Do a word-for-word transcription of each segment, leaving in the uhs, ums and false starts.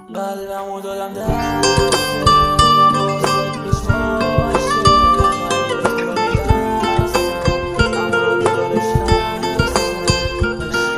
قلبمو دادم دست نوازت پیش باشه قلب تو دستم اما دلش هستم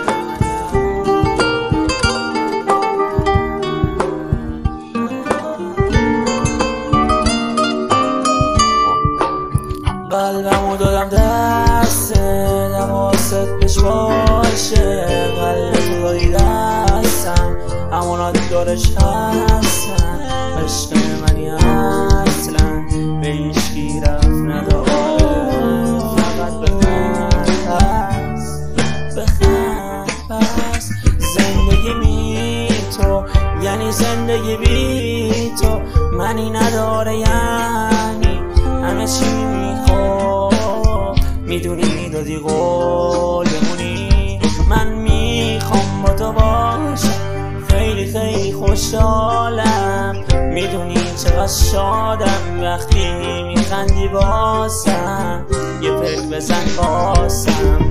قلبمو دادم دست نوازت پیش باشه قلب تو دستم امانات دارش هستن عشق منی اصلا به هیچکی رفت نداره فقط بخند پس بخند پس زندگی بی تو یعنی زندگی بی تو منی نداره یعنی همه چی میخوام میدونی دادی قول بمونی من میخوام با تو باشم خیلی خیلی خوشحالم میدونی چقدر شادم وقتی میخندی باسم یه پک بزن باسم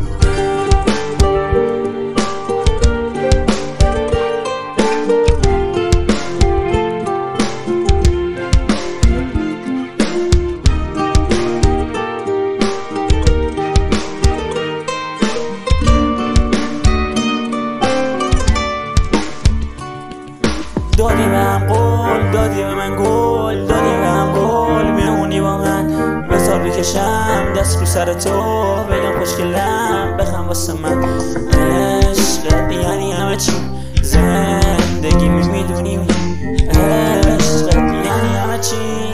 دادی به هم قول دادی به من گل دادی به هم قول میمونی با من بذار بکشم دست رو سر تو بگم خوشگلم بخم واسه من عشقت یعنی همه چی زندگی می میدونی عشقت یعنی همه چی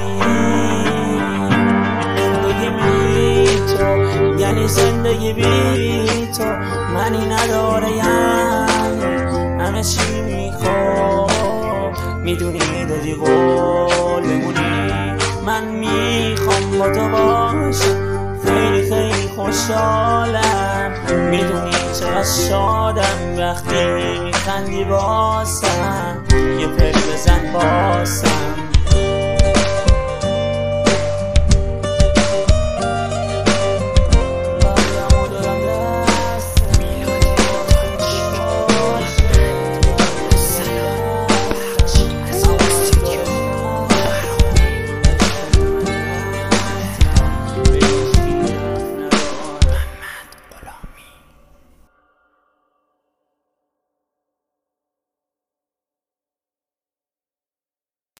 زندگی بی تو یعنی زندگی بی تو منی نداره یعنی همه چی میخوام میدونی دادی قول بمونی من میخوام با تو باشم خیلی خیلی خوشحالم میدونی چقدر شادم وقتی میخندی باسم یه پک بزن باسم